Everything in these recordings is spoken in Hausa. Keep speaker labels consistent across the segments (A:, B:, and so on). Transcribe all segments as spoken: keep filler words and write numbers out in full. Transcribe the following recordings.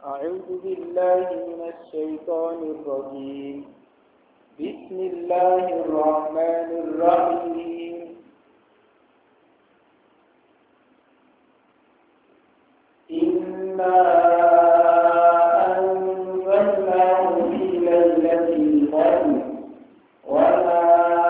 A: أعوذ بالله من الشيطان الرجيم بسم الله الرحمن الرحيم إنا أنزلناه في ليلة القدر وما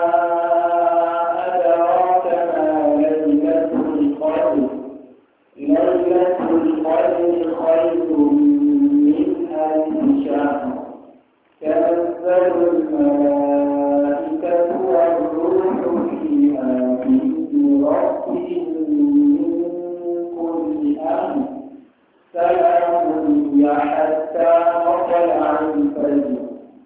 A: أدراك ما ليلة القدر ليلة القدر خير من ألف شهر تنزل الملائكة والروح فيها بإذن ربهم من كل أمر سلام هي حتى مطلع الفجر.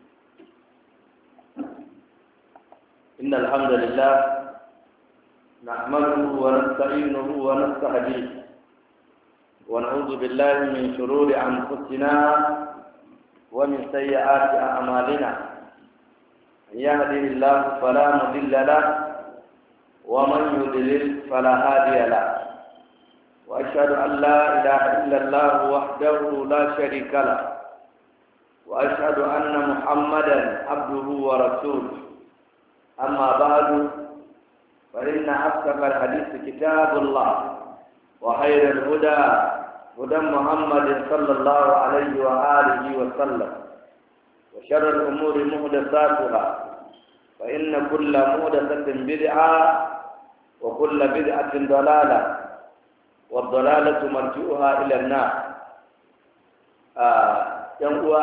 B: إن الحمد لله نحمده ونستعينه ونستهديه ونعوذ بالله من شرور أنفسنا ومن سيئات أعمالنا من يهده الله فلا مضل له ومن يضلل فلا هادي له وأشهد أن لا إله إلا الله وحده لا شريك له وأشهد أن محمدا عبده ورسوله أما بعد فإن أصدق الحديث كتاب الله وخير الهدى هدى محمد صلى الله عليه وآله وسلم وشر الأمور محدثاتها فإن كل محدثة بدعة وكل بدعة ضلالة والضلالة مرجعها إلى النار. ‘Yan uwa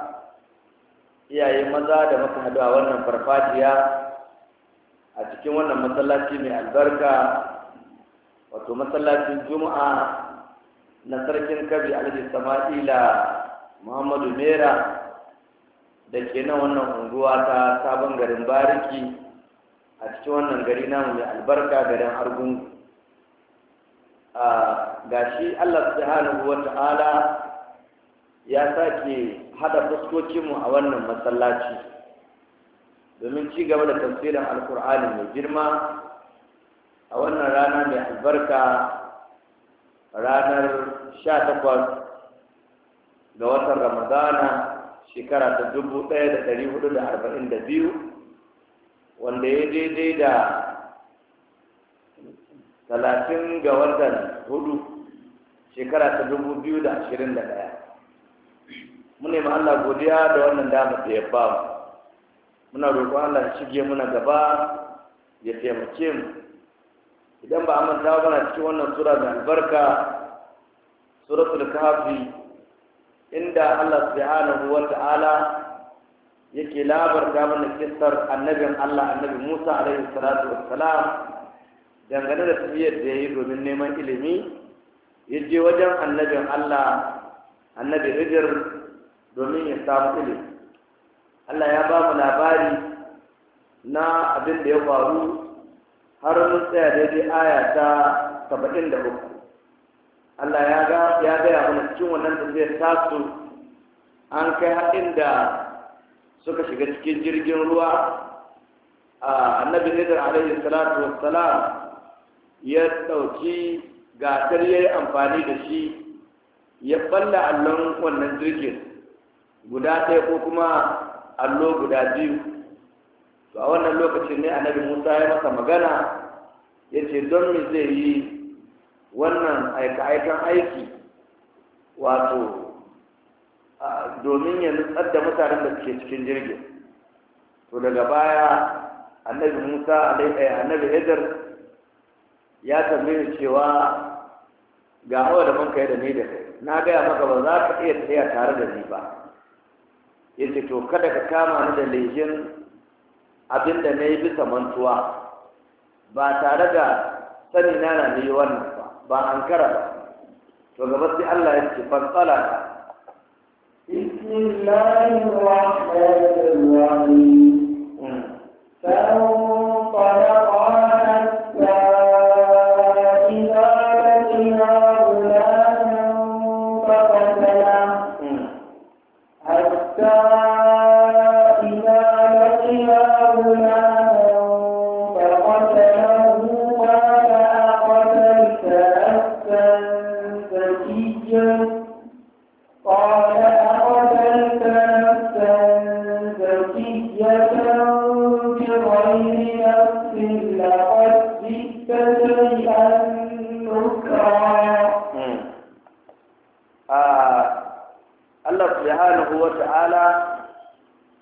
B: iyaye maza da muka haɗu a wannan farfajiya a cikin wannan masallaci mai albarka wato masallacin juma'a na sarkin kabi alhaji sama'ila muhammadu mera da ke nan wannan unguwa ta sabon garin bariki a cikin wannan gari namu mai albarka garin argungu. a gashi allah subhanahu wa ta'ala ya sake hada fuskokinmu a wannan masallaci domin ci gaba da tafsirin alkur'ani mai girma a wannan rana mai albarka ranar sha takwas ga watan ramadana shekara ta dubu ɗaya da ɗari hudu da arba'in da biyu wanda ya daidai da talatin ga watan hudu shekara ta dubu biyu da ashirin da ɗaya. mu nemi Allah godiya da wannan damar da ya ba mu, muna roƙon Allah ya shige muna gaba ya taimake mu. Idan ba a manta ba na cikin wannan sura mai albarka suratul kahfi inda Allah subhanahu wa ta'ala yake labarta mana kissar annabin Allah annabi Musa alaihi salatu wassalam dangane da tafiyar da yayi domin neman ilimi ya je wajen annabin Allah annabi Hijr domin ya samu ilimi. Allah ya ba mu labari na abin da ya faru har mun tsaya daidai aya ta saba'in da uku. Allah ya ga ya gaya mana cikin wannan tafiyar tasu an kai haɗin da suka shiga cikin jirgin ruwa. Annabi Hijr alaihi salatu wassalam ya ɗauki gatar ya yi amfani da shi ya balla allon wannan jirgin guda ɗaya ko kuma allo guda biyu. To a wannan lokacin ne annabi Musa ya masa magana ya ce don me zai yi wannan aika-aikan aiki wato domin ya nutsar da mutanen da suke cikin jirgin. To daga baya annabi Musa annabi Hijr ya tambaye cewa ga hawa da manka da ni da kai na gaya maka ba za ka iya tafiya tare da ni ba. Ya ce to kada ka kama ni da lejin abin da na yi bisa mantuwa ba tare da sani na na ne wannan ba ba an kara ba. To gaba sai Allah ya ce fansala ka
A: bismillahir rahmanir rahim فانطلقا حتى إذا لقيا غلاما فقتله حتى إذا لقيا غلاما فقتله قال أقتلت نفسا زكيا قال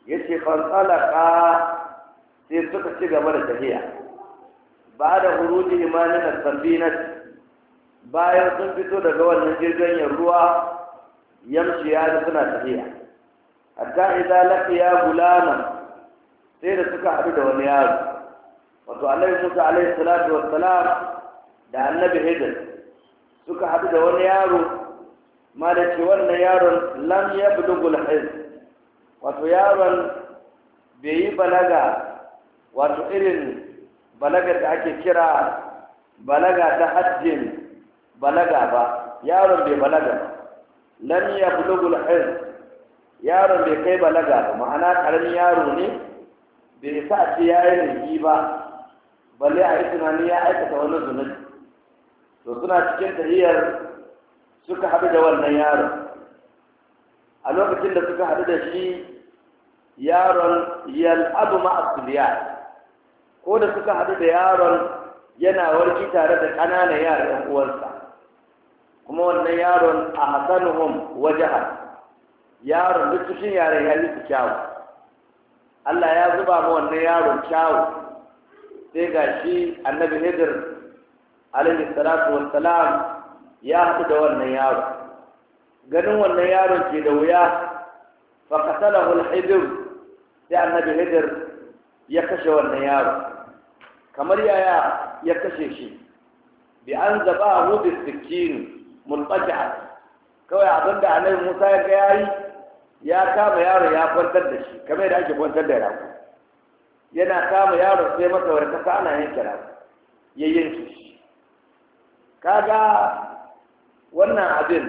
B: yace fansalaka sai suka ci gaba da tafiya ba da huruji imanin as-safinat bayan sun fito daga wannan jirgin ruwa yamshi ya suna tafiya hatta idza laqiya gulama sai da suka haɗu da wani yaro wato annabi Musa alaihi salatu wassalam da annabi Hidir suka haɗu da wani yaro ma da ce wannan yaron lam yablughul hizb wato yaron bai yi balaga wato irin balagar da ake kira balaga ta hajjin balaga ba yaron bai balaga ba lam yablughul hizb yaron bai kai balaga ba ma'ana karamin yaro ne bai isa a ce yayi laifi ba balle a yi tunani ya aikata wani zunubi to suna cikin tahiyar suka haɗu da wannan yaron a lokacin da suka haɗu da shi yaron yal'abu ma'asuliya ko da suka haɗu da yaron yana warki tare da ƙananan yara ɗan uwansa kuma wannan yaron a hasanuhum wajaha yaron duk cikin yaren ya yi su kyawu Allah ya zuba ma wannan yaron kyawu sai ga shi annabi Hidir alaihi salatu wassalam ya haɗu da wannan yaro ganin wannan yaron ke da wuya fa qatalahu al-Hidir sai annabi Hidir ya kashe wannan yaro kamar yaya ya kashe shi bi an zabahu bi sikkin munqati'a kawai abinda annabi Musa ya ga yayi ya kama yaro ya kwantar da shi kamar yadda ake kwantar da yaro yana kama yaro sai masa wani kasa ana yanke yaro ya yanke shi kaga wannan abin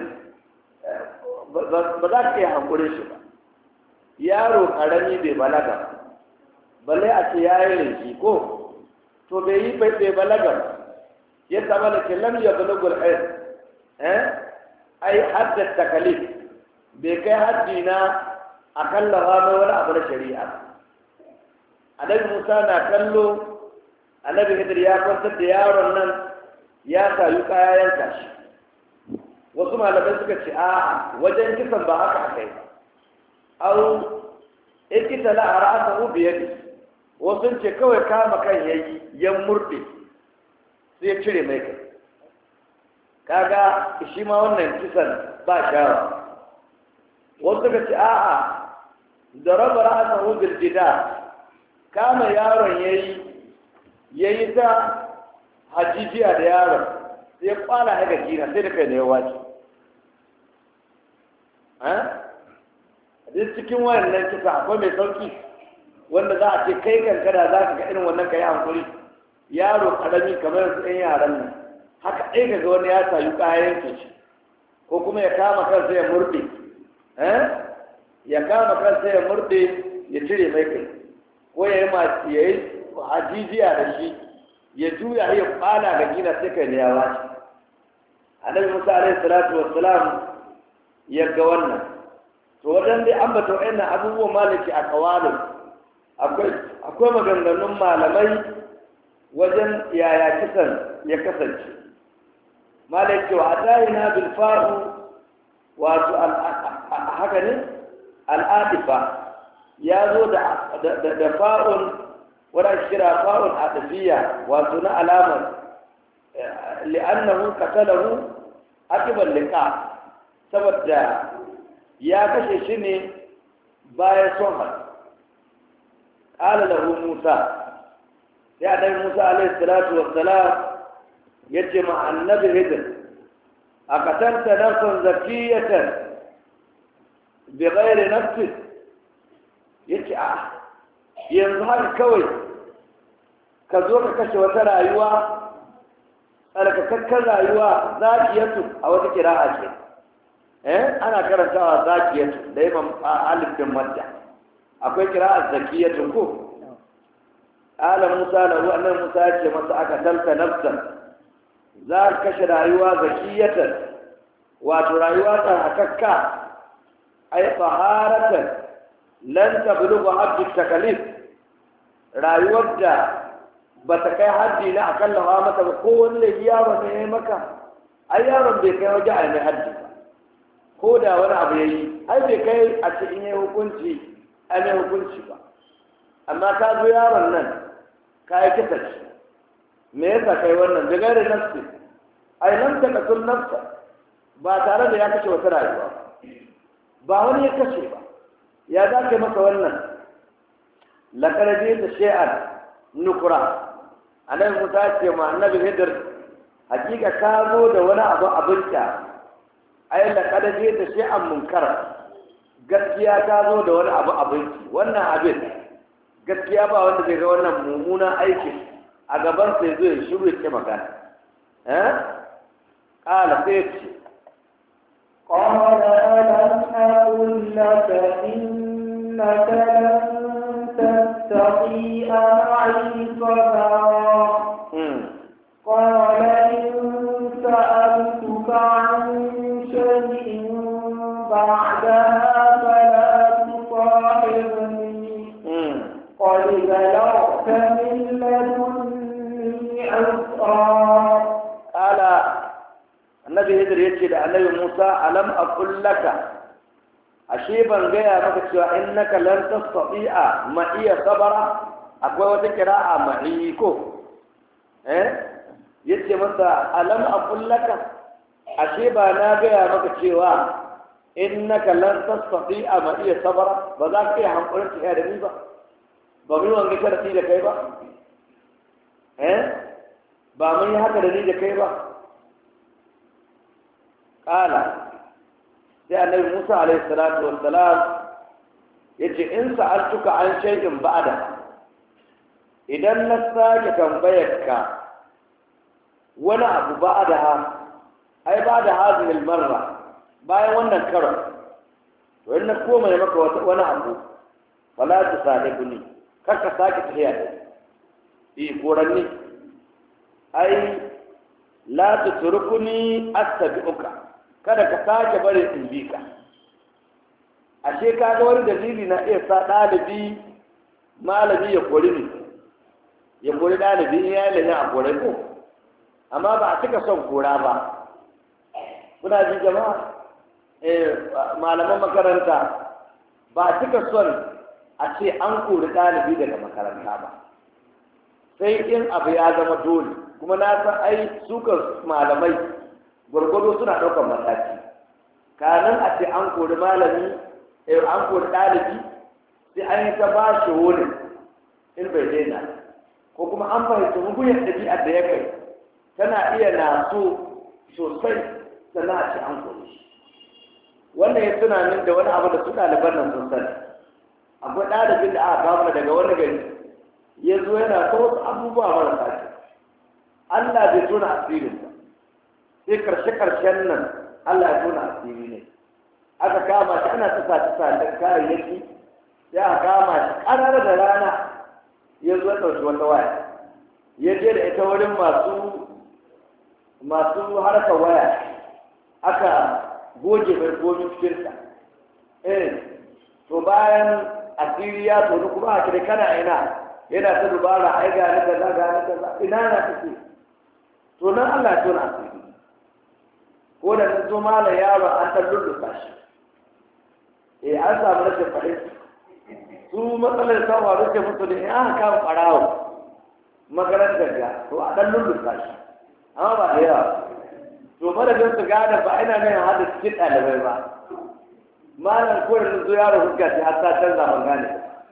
B: ba za ka iya hankulin shi ba yaro karami bai balaga balle a ce ya yi rinki ko to bai yi bai balaga ya saba da ke lam ya bulugul hayr eh ai hadda takalif bai kai haddi na akalla mai wani abu na shari'a annabi Musa na kallo annabi Hidir ya kwantar da yaron nan ya sayu kaya yanka shi wasu malamai suka ce a wajen kisan ba haka akai au ikita la ra'sahu bi yadi wasu ce kawai kama kan yayi yan murde sai ya cire mai kai kaga shi ma wannan kisan ba shawa wasu suka ce a'a da raba ra'sahu bil jidar kama yaron yayi yayi ta hajijiya da yaron sai kwala haka kina sai da kai ne ya wace eh duk cikin wannan kisa akwai mai sauki wanda za a ce kai kankana za ka ga irin wannan kai hankuri yaro karami kamar su ɗan yaran nan haka ɗaya ga wani ya sayu kayan ke shi ko kuma ya kama kansa ya murɗe eh ya kama kansa ya murɗe ya cire mai kai ko ya yi masu ya yi hajijiya da shi ya juya ya kwana ga gina sai kai ne ya wace annabi Musa alaihi salatu wassalam ya ga wannan to wajen dai an bata wa'annan abubuwan malaki a kawalin akwai akwai maganganun malamai wajen yaya kisan ya kasance malaki wa atayina bil fa'u wato haka ne al'adifa ya zo da da fa'un wadda kira fa'un adafiya wato na alamar li'annahu qatalahu akiban liqa saboda ya kashe shi ne bayan son har qala lahu Musa ya dai Musa alaihi salatu wassalam yace ma annabi Hidir aqatalta nafsan zakiyatan bighairi nafsi yace a yanzu haka kawai ka zo ka kashe wata rayuwa tsarkakakkar rayuwa zakiyatu a wata kira'a ce eh ana karantawa zakiyatu da imam alif bin madda akwai kira'a zakiyatu ko ala Musa lahu annabi Musa ya ce masa aka talka nafsan za ka kashe rayuwa zakiyatan wato rayuwa tsarkakakka ay taharatan lan tablugha abdu takalif rayuwar da ba ta kai haddi na akalla ha mata ba ko wani laifi yaron ne ya maka ai yaron bai kai waje a mai haddi ba ko da wani abu ya yi ai bai kai a ce in yi hukunci a mai hukunci ba amma ka zo yaron nan ka yi kisa ce me yasa kai wannan da gare nafsi ai lam taqtul nafsa ba tare da ya kashe wata rayuwa ba wani ya kashe ba ya za ka masa wannan laƙarfi da shi'ar nukura annabi musa ce ma annabi hidir hakika ka zo da wani abu abin ta ai laƙarfi da shi'ar munkar gaskiya ka zo da wani abu abinci wannan abin gaskiya ba wanda zai ga wannan mummunan aiki a gaban sai zai shiru ya ce magana eh ƙala sai ce
A: قال ألم أقل لك إنك لن تستطيع معي صبرا قال إن سألتك عن شيء بعدها فلا تصاحبني قد بلغت من لدني عذرا
B: قال annabi hidir ya ce da annabi musa alam aqul laka ashe ban gaya maka cewa innaka lan tastati'a ma iya sabara akwai wata kira'a ma'i ko eh yace masa alam aqul laka ashe ba na gaya maka cewa innaka lan tastati'a ma iya sabara ba za ka iya hankulin ta da ni ba ba mu wanga sharadi da kai ba eh ba mun yi haka da ni da kai ba قال sai annabi Musa alaihi salatu wassalam yace in sa'altuka an shay'in ba'da idan na sake tambayarka wani abu ba'da ha ai ba'da hadhihi al-marra bayan wannan karon to in na koma maka wani abu fala tusalibuni kar ka sake tafiya da yi koranni ai la tutrukuni attabi'uka kada ka sake bari in bi ka ashe ka ga wani dalili na iya sa ɗalibi malami ya kori ne ya kori ɗalibi in ya yi a kore ko amma ba a cika son kora ba kuna ji jama'a eh malaman makaranta ba a cika son a ce an kori ɗalibi daga makaranta ba sai in abu ya zama dole kuma na san ai sukan malamai gwargwado suna ɗaukar mataki kanan a ce an kori malami an kori ɗalibi sai an yi ta ba shi wani in bai daina ko kuma an fahimci mugunyar ɗabi'ar da ya kai tana iya na so sosai sannan a ce an kori shi wannan ya tuna min da wani abu da su ɗaliban nan sun sani akwai ɗalibin da aka kama daga wani gari ya zo yana ta wasu abubuwa marasa kyau Allah bai tona asirin ba sai karshe-karshen nan Allah ya tona asiri ne aka kama shi ana tusa tusa da kayayyaki sai aka kama shi ƙarar da rana ya zo ɗauki wata waya ya je da ita wurin masu masu harkar waya aka goge mai gomi cikinta eh to bayan asiri ya tonu kuma a kira kana ina yana ta dubara ai ga ni kaza ga ni kaza ina na take to nan Allah ya tona asiri ko da sun zo malam yaro an ta lullufa shi eh an samu rashin fahimta su matsalar ta faru ce musu da ya haka ɓarawo makarantar ga to a ɗan lullufa shi amma ba da yawa to madadin su gane ba ina nan hada cikin ɗalibai ba malam ko da zo yaro hukka ce har ta canza ban gane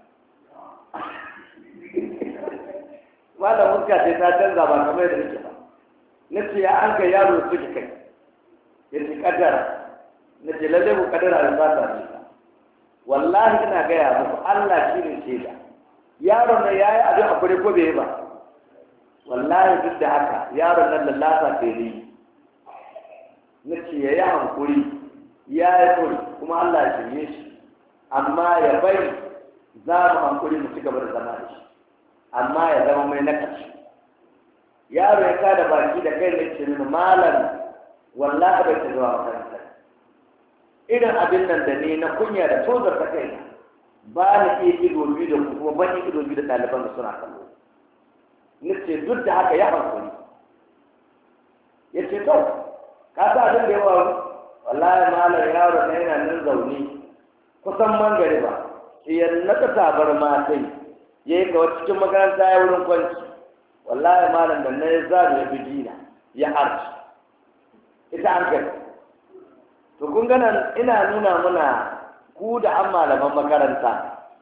B: malam hukka ce ta canza ba kamar yadda nake ba na ce ya an kai yaro su kai ya ce kaddara na ce lalle ku kaddara da ba ta ce wallahi ina gaya muku Allah shi ne shaida yaron nan yayi abin hakuri ko bai ba wallahi duk da haka yaron nan lallasa sai ne na ce ya yi hankuri ya yi kuri kuma Allah ya shirye shi amma ya bai za mu hankuri mu ci gaba da zama da shi amma ya zama mai nakashi yaro ya kada baki da kai ne ce mini malam wallahi bai ta zuwa makaranta irin abin nan da ne na kunya da tozar ta kai ba ni iya ido biyu da kuma ban yi ido biyu da ɗaliban da suna kallo ni ce duk da haka ya hankuri ya ce to ka sa abin da yawa wallahi malam yaro na yana nan zaune kusan mangare ba sai ya naka tabar matai ya yi kawai cikin makaranta ya wurin kwanci wallahi malam da na ya zaɓi ya fi dina ya arci ita an kai to kun ganan ina nuna muna ku da an malaman makaranta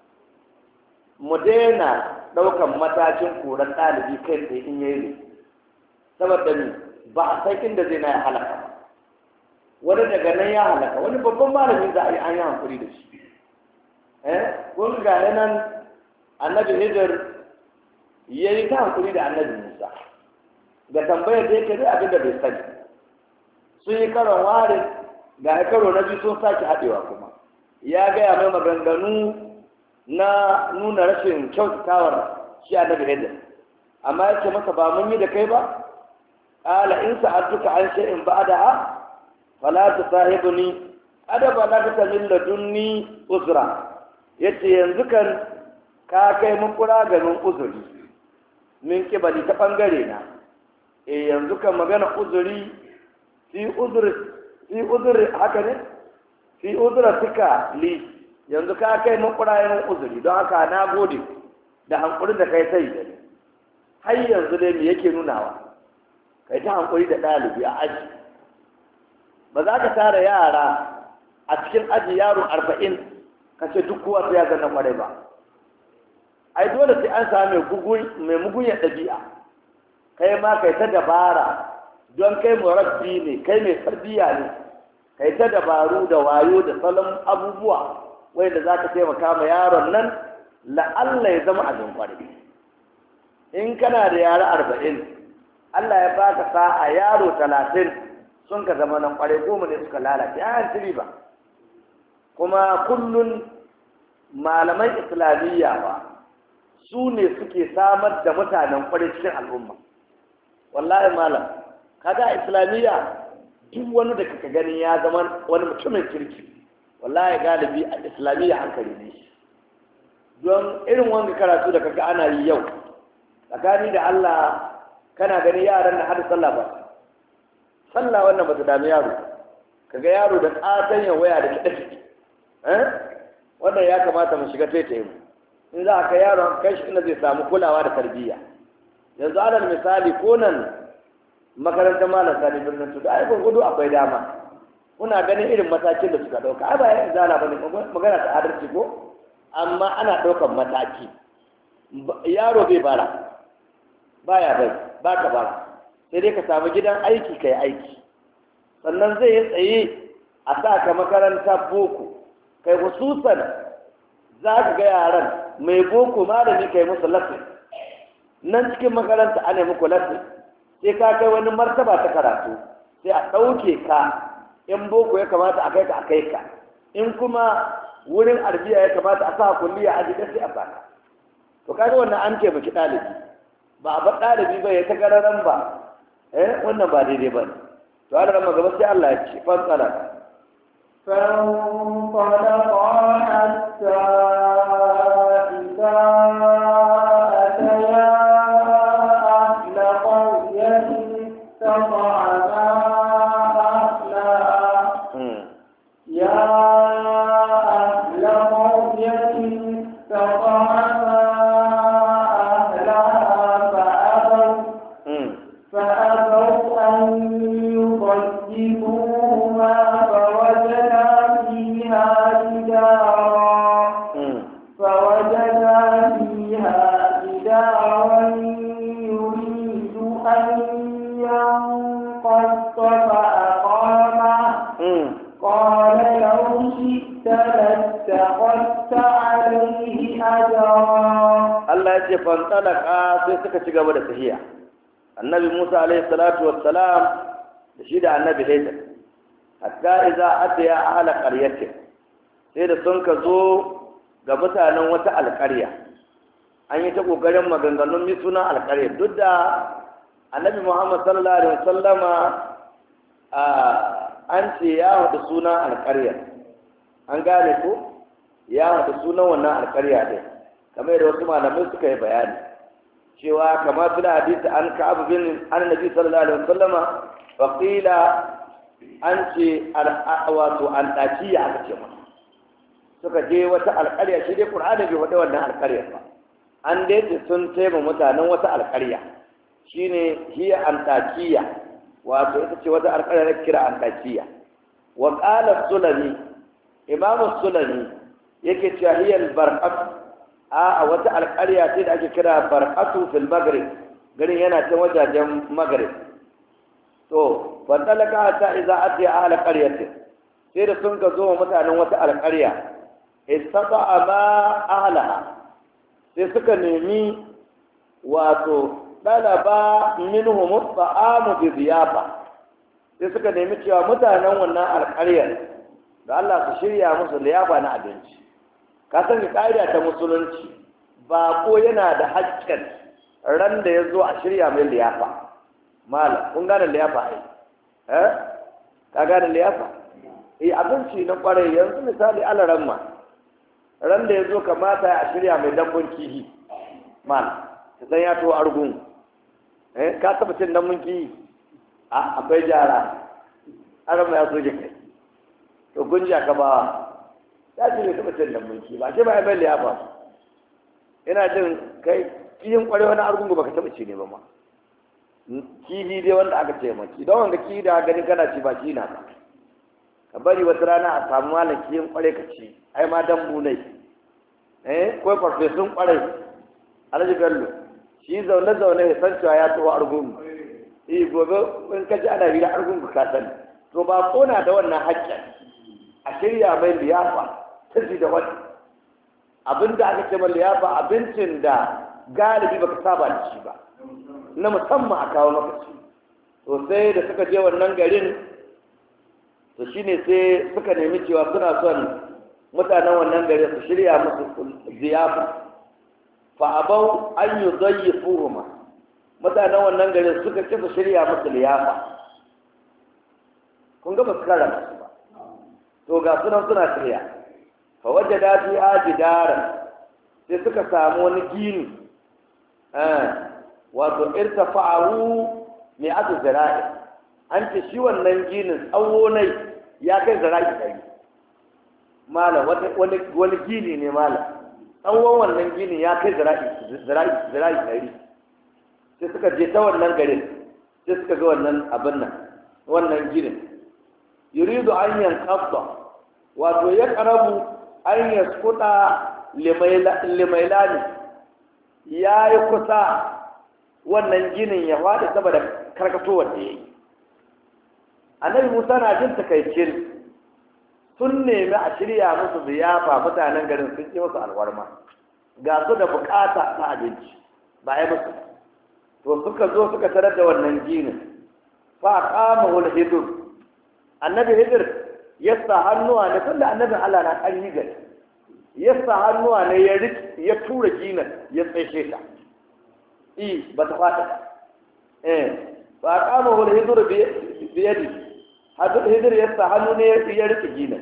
B: mu daina ɗaukan matakin koran ɗalibi kai tsaye in yayi ne saboda ni ba a san inda zai na ya halaka ba wani daga nan ya halaka wani babban malami za a yi an yi hankuri da shi eh kun ga nan annabi hijir ya yi ta hankuri da annabi musa ga tambayar da yake zai abin da bai sani sun yi karon warin ga karo na biyu sun sake haɗewa kuma ya gaya mai maganganu na nuna rashin kyautatawar shi annabi hijir amma ya ce masa ba mun yi da kai ba ƙala in sa'adtuka an shay'in ba'daha fala tusahibni adaba la min ladunni uzra yace yanzu kan ka kai mun kura ganin uzuri min kibali ta bangare na eh yanzu kan magana uzuri fi uzuri fi uzuri haka ne fi uzra suka li yanzu ka kai mun kura ganin uzuri don haka na gode da hankurin da kai sai da har yanzu dai me yake nunawa kai ta hankuri da ɗalibi a aji ba za ka tara yara a cikin aji yaro arba'in ka ce duk kowa sai ya zanna kwarai ba ai dole sai an sami mai mugunyar ɗabi'a kai ma kai ta dabara don kai murabbi ne kai mai tarbiyya ne kai ta dabaru da wayo da salon abubuwa wanda za ka taimaka ma yaron nan la'alla ya zama abin kwarai in kana da yara arba'in Allah ya baka sa'a yaro talatin sun ka zama nan kwarai goma ne suka lalace ya hanci ba kuma kullun malaman islamiyya ba su ne suke samar da mutanen kwarai cikin al'umma wallahi malam kaga islamiyya duk wani da kaka gani ya zama wani mutumin kirki wallahi galibi a islamiyya hankali ne don irin wanga karatu da kaga ana yi yau tsakani da Allah kana gani yaran na hada sallah ba sallah wannan ba ta dami yaro kaga yaro da ƙatan ya waya da kiɗa kiɗi eh wannan ya kamata mu shiga taitaye mu in za ka yaro kai shi inda zai samu kulawa da tarbiyya yanzu alal misali ko nan makarantar malam sani birnin su da ai gudu akwai dama kuna ganin irin matakin da suka ɗauka ai ba ya izala bane magana ta adalci ko amma ana ɗaukan mataki yaro bai bara baya bai baka bara sai dai ka samu gidan aiki kai aiki sannan zai yi tsaye a sa ka makaranta boko kai hususan za ka ga yaran mai boko malami kai musu lasin nan cikin makaranta ana muku lasin sai ka kai wani martaba ta karatu sai a ɗauke ka in boko ya kamata a kai ka a kai ka in kuma wurin arbiya ya kamata a sa kulliya a jikin sai a saka to kaga wannan an ke baki ɗalibi ba a bar ɗalibi ba ya ta gararan ba eh wannan ba daidai ba ne to ana rama gaba sai Allah ya ce fansala
A: فانطلقا حتى إذا أتيا أهل قرية استطعما أهلها يا أهل قرية استطعما يضيفوهما فوجدا فيها جدارا فوجدا فيها جدارا يريد أن ينقض فأقامه قال لو شئت لاتخذت عليه أجرا
B: الله يجي فانطلق sai suka ci gaba da tafiya annabi Musa alaihi salatu wassalam da shi da annabi Hijr hatta idza atiya ahla qaryatin sai da sun ka zo ga mutanen wata alƙarya an yi ta kokarin maganganun mi suna alƙarya duk da annabi Muhammad sallallahu alaihi wasallama an ce ya hada sunan alƙarya an gane ko ya hada sunan wannan alƙarya din kamar yadda wasu malamai suka yi bayani cewa kama fil hadisi an ka'ab bin annabi sallallahu alaihi wasallama wa qila an ce wato an dakiya aka ce masa suka je wata alƙarya shi dai Qur'ani bai faɗi wannan alƙaryar ba an dai ce sun taimaka mutanen wata alƙarya shine hiya antakiya wato ita ce wata alƙarya da kira antakiya wa qala sulami imamu sulami yake cewa hiya albarqat a wata alƙarya ce da ake kira barqatu fil maghrib garin yana can wajajen maghrib to fa talaka ta idza atiya ahla qaryatin sai da sun ka zo mutanen wata alƙarya istata'a ma ahlaha sai suka nemi wato dalaba minhum ta'amu bi ziyafa sai suka nemi cewa mutanen wannan alƙaryar da Allah su shirya musu liyafa na abinci ka san ƙa'ida ta musulunci ba ko yana da haƙƙin ran da ya zo a shirya mai liyafa malam kun gane liyafa ai eh ka gane liyafa eh abinci na kwarai yanzu misali alaran ma ran da ya zo kamata a shirya mai dambun kihi mal sai ya to argun eh ka taba cin dambun kihi a akwai jara arama ya so kai to gunja ka ba ya ce ne taba cin dambun kihi ba ce ba ai bai liyafa ina jin kai kihin kwarai wani argun ba ka taba ci ne ba ma kihi dai wanda aka ce maki don wanda kihi da gani kana ci ba ki na ba ka bari wata rana a samu malaki yin kware ka ci ai ma dambu ne eh ko farfesun kware alhaji gallo shi zaune zaune ya san cewa ya taho argungu eh gobe in ka ji ana hira argungu ka sani to ba kona da wannan haƙƙin a shirya mai liyafa ta ji da wani abinda aka ce mai liyafa abincin da galibi baka saba da shi ba na musamman a kawo maka shi to sai da suka je wannan garin to shine sai suka nemi cewa suna son mutanen wannan gari su shirya musu ziyafa fa abau an yudayyifuhuma mutanen wannan gari suka ce su shirya musu liyafa kun ga basu kara musu ba to ga sunan suna shirya fa wajada fi ajidaran sai suka samu wani gini eh wato irtafa'u mi'atu zira'i an ce shi wannan ginin tsawo nai ya kai zira'i ɗari malam wani gini ne malam tsawon wannan gini ya kai zira'i ɗari sai suka je ta wannan garin sai suka ga wannan abin nan wannan ginin yuridu an yankafta wato ya karabu an yaskuta limailani ya yi kusa wannan ginin ya faɗi saboda karkatowar da ya yi annabi musa na jin takaicin sun nemi a shirya musu ziyafa mutanen garin sun ƙi musu alwarma ga su da bukata ta abinci ba ya musu to suka zo suka tarar da wannan ginin fa qama wal hidur annabi hidir yasa hannuwa ne tunda annabin Allah na ƙarfi gari yasa hannuwa ne ya ya tura ginin ya tsaye ta i ba ta fata eh fa qama wal hidur bi yadi hadu hidir yasa hannu ne ya rike ginin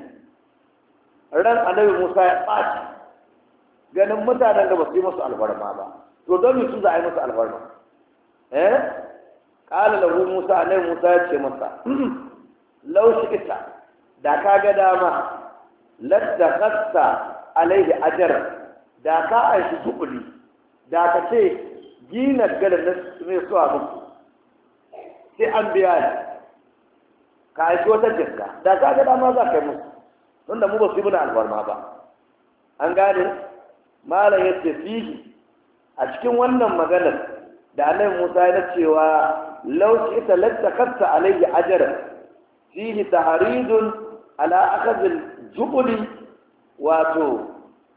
B: ran annabi Musa ya ɓaci ganin mutanen da ba su yi musu alfarma ba to don su za a yi musu alfarma eh qala lahu Musa annabi Musa ya ce masa law shi'ta da ka ga dama ladda khassa alaihi ajr da ka aishi tukuli da ka ce gina garin ne su a muku sai an biya ni ka aishi wata jinka da ka ga dama za ka yi musu tunda mu ba su yi muna alfarma ba an gane malam ya ce fihi a cikin wannan maganar da annabi Musa ya cewa law ita lattakasta alayhi ajra fihi tahridun ala akhadh al-jubli wato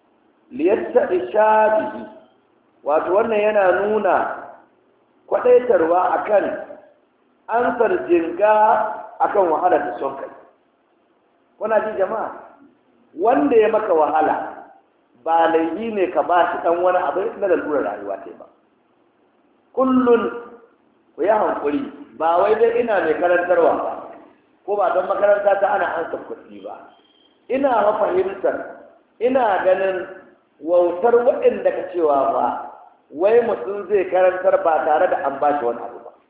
B: liyatta'ishabihi wato wannan yana nuna kwadaitarwa akan ansar jinga akan wahala da son kai kuna ji jama'a wanda ya maka wahala ba laifi ne ka ba shi dan wani abu na lalura rayuwa ce ba kullun ku yi hankuri ba wai dai ina mai karantarwa ba ko ba don makaranta ta ana an kuɗi ba ina mafahimtar ina ganin wautar waɗanda ka cewa ba wai mutum zai karantar ba tare da an ba shi wani abu ba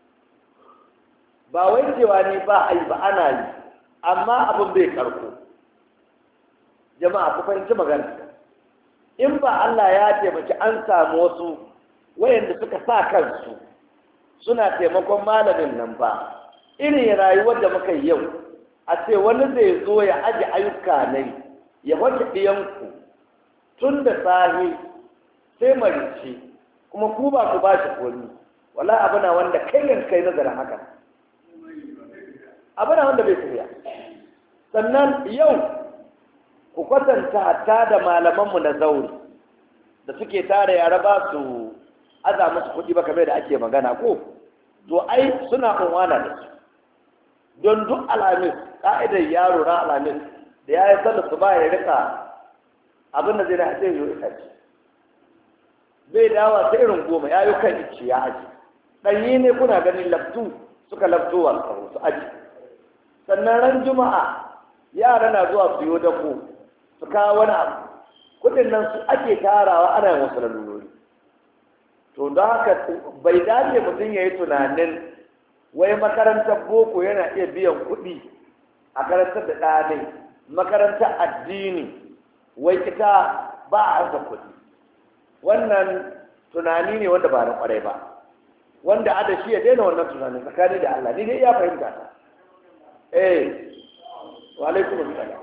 B: ba wai cewa ni ba a yi ba ana yi amma abin bai karko jama'a ku fahimci magana in ba Allah ya taimaki an samu wasu wayanda suka sa kansu suna taimakon malamin nan ba irin rayuwar da muka yi yau a ce wani zai zo ya aji ayyuka ne ya wace ɗiyanku tun da sahi sai marici kuma ku ba ku ba shi komi wala abu na wanda kai yin kai nazarin haka abu na wanda bai tafiya sannan yau ku kwatanta hatta da malamanmu na zauri da suke tara yara ba su aza musu kuɗi ba kamar da ake magana ko to ai suna unwana da su don duk alhamis ƙa'idar yaro na alhamis da ya yi sallar su ba ya rika abin da zai na ce yi itace bai dawa ta irin goma ya yi kan ici ya aji ɗanyi ne kuna ganin laftu suka lafto wa tsaro su aji sannan ran juma'a yara na zuwa su yi dako su kawo wani abu kudin nan su ake tarawa ana yin wasu lalurori to don haka bai dace mutum ya yi tunanin wai makarantar boko yana iya biyan kuɗi a karantar da ɗanai makarantar addini wai ita ba a harsa kuɗi wannan tunani ne wanda ba na ƙwarai ba wanda ada shi ya daina wannan tunanin tsakani da Allah ni dai iya fahimta ta eh wa alaikum assalam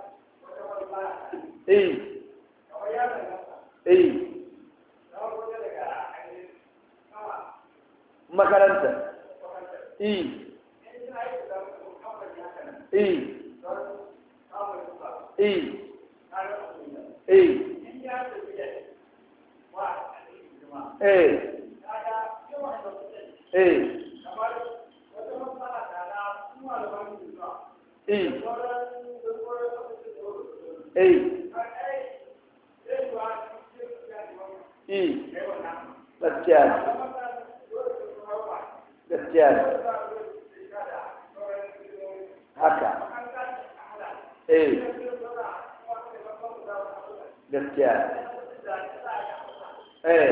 B: eh eh makaranta eh eh eh eh eh eh eh eh eh gaskiya gaskiya haka eh gaskiya eh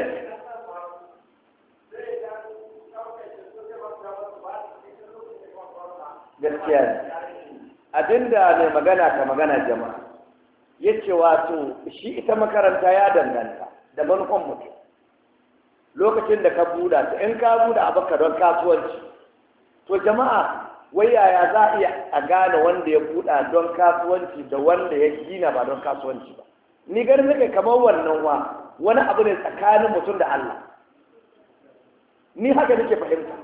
B: gaskiya abinda mai magana ka magana jama'a yace wato shi ita makaranta ya danganta da manufan mutum lokacin da ka buɗa ta in ka buɗa abaka don kasuwanci to jama'a wai yaya za a iya a gane wanda ya buɗa don kasuwanci da wanda ya gina ba don kasuwanci ba ni ganin nake kamar wannan wa wani abu ne tsakanin mutum da Allah ni haka nake fahimta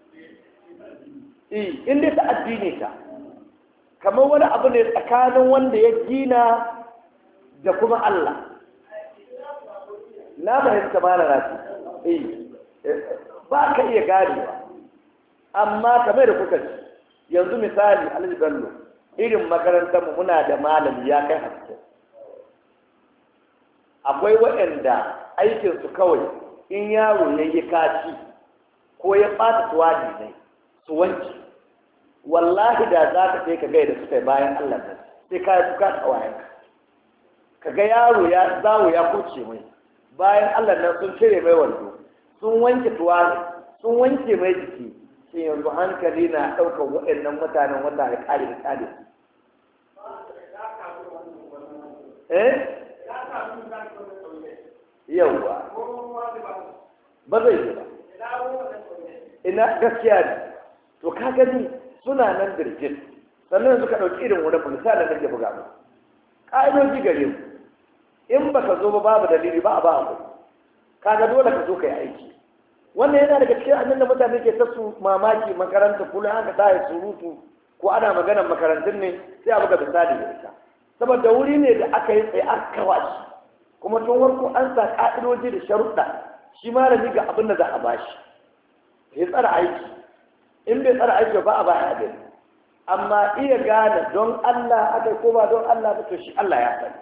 B: eh in dai ta addini ta kamar wani abu ne tsakanin wanda ya gina da kuma Allah na fahimta ba na rafi eh ba ka iya ganewa amma kamar da kuka ci yanzu misali Alhaji Bello irin makarantar mu muna da malami ya kai haske akwai waɗanda aikin su kawai in yaro ya yi kaci ko ya ɓata tuwaji ne su wanki wallahi da za ka sai ka gai da suka yi bayan Allah nan sai ka yi suka tsawayen ka ga yaro ya zawo ya kuce mai bayan Allah nan sun cire mai wando sun wanke tuwaji sun wanke mai jiki sai yanzu hankali na ɗaukar waɗannan mutanen wanda ya ƙare da ƙare eh yauwa ba zai yi ba ina gaskiya ne to ka gani suna nan birjin sannan suka ɗauki irin wani misalin da ke buga mu ƙa'idoji gare mu in ba ka zo ba babu dalili ba a ba abu kaga dole ka zo ka yi aiki wannan yana daga cikin annan da mutane ke ta su mamaki makaranta kullum aka tsaye surutu ko ana maganar makarantun ne sai a buga misali da ita saboda wuri ne da aka yi tsaye aka kawa shi kuma tun warko an sa ka'idoji da sharuɗa shi malami ga abin da za a bashi ya tsara aiki in bai tsara aiki ba a ba ya gani amma iya gane don Allah aka ko ba don Allah ba to shi Allah ya sani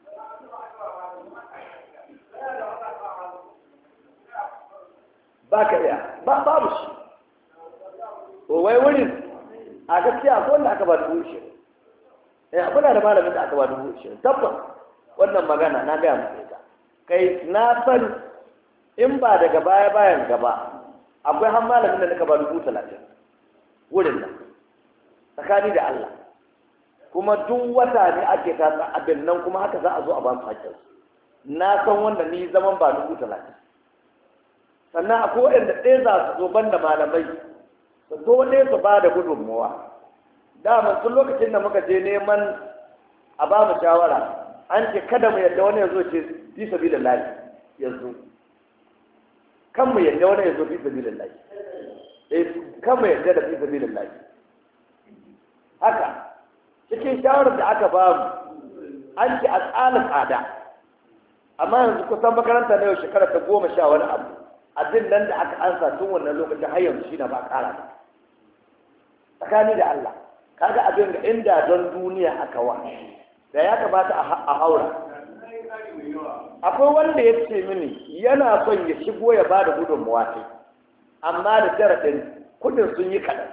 B: ba ka iya ba babu shi wai wurin a gaskiya ko wanda aka ba dubu shi eh abu da malamin da aka ba dubu shi tabbas wannan magana na gaya muku ita kai na san in ba daga baya bayan gaba akwai har malamin da aka ba dubu talatin wurin nan tsakani da Allah kuma duk wata ne ake tatsa abin nan kuma haka za a zo a ba su hakkin na san wanda ni zaman ba dubu talatin sannan akwai waɗanda ɗaya za su zo ban da malamai su zo ɗaya su ba da gudunmuwa dama tun lokacin da muka je neman a ba mu shawara an ce kada mu yadda wani ya zo ce fi sabilin lahi ya zo kan mu yadda wani ya zo fi sabilin lahi kan mu yadda da fi sabilin lahi haka cikin shawarar da aka ba mu an ce a tsala tsada amma yanzu kusan makaranta na yau shekara ta goma sha wani abu abin nan da aka ansa tun wannan lokacin har yanzu shi na ba ƙara ba tsakani da Allah kaga abin da inda don duniya aka wa da ya kamata a haura akwai wanda ya ce mini yana son ya shigo ya ba da gudunmawa ce amma da sharaɗin kudin sun yi kaɗan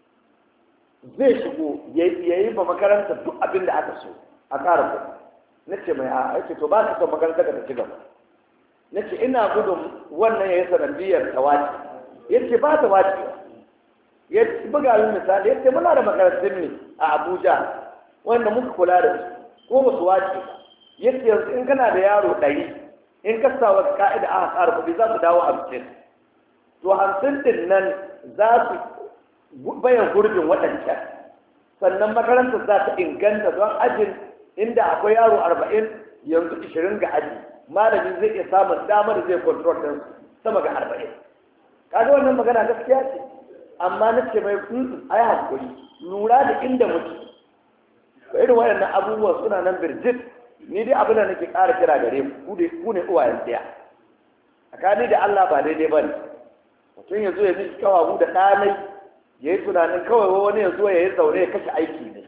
B: zai shigo ya yi ba makaranta duk abin da aka so a ƙara kuɗi na ce mai a ce to ba ka son makaranta ka ta ci gaba na ce ina gudun wannan ya yi sanadiyar ta wace ya ce ba ta wace ya buga min misali ya ce muna da makarantun ne a abuja wanda muka kula da su ko ba su wace ya ce yanzu in kana da yaro ɗari in ka sa wasu ka'ida aka ƙara kuɗi za su dawo hamsin to hamsin din nan za su bayan gurbin waɗancan sannan makarantar za ta inganta don ajin inda akwai yaro arba'in yanzu ishirin ga aji malami zai iya samun damar zai control ɗin sama ga arba'in kaga wannan magana gaskiya ce amma na ce mai kudu a yi hankali lura da inda muke ga irin waɗannan abubuwa suna nan birjit ni dai abin da nake ƙara kira gare ku ku ne uwayen ɗaya tsakani da Allah ba daidai ba ne mutum ya zo ya miki kawabu da ɗanai ya yi tunanin kawai wani ya zo ya yi zaune ya kashe aiki ne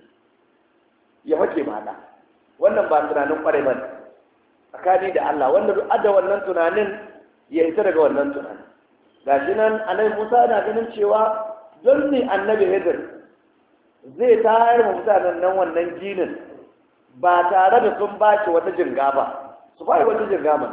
B: ya fake mana wannan ba tunanin ƙwarai ba ne tsakani da Allah wanda duk ada wannan tunanin ya isa daga wannan tunanin gashi nan annabi Musa na ganin cewa don ne annabi Hidir zai tayar wa mutanen nan wannan ginin ba tare da sun ba shi wata jinga ba su ba wata jinga ba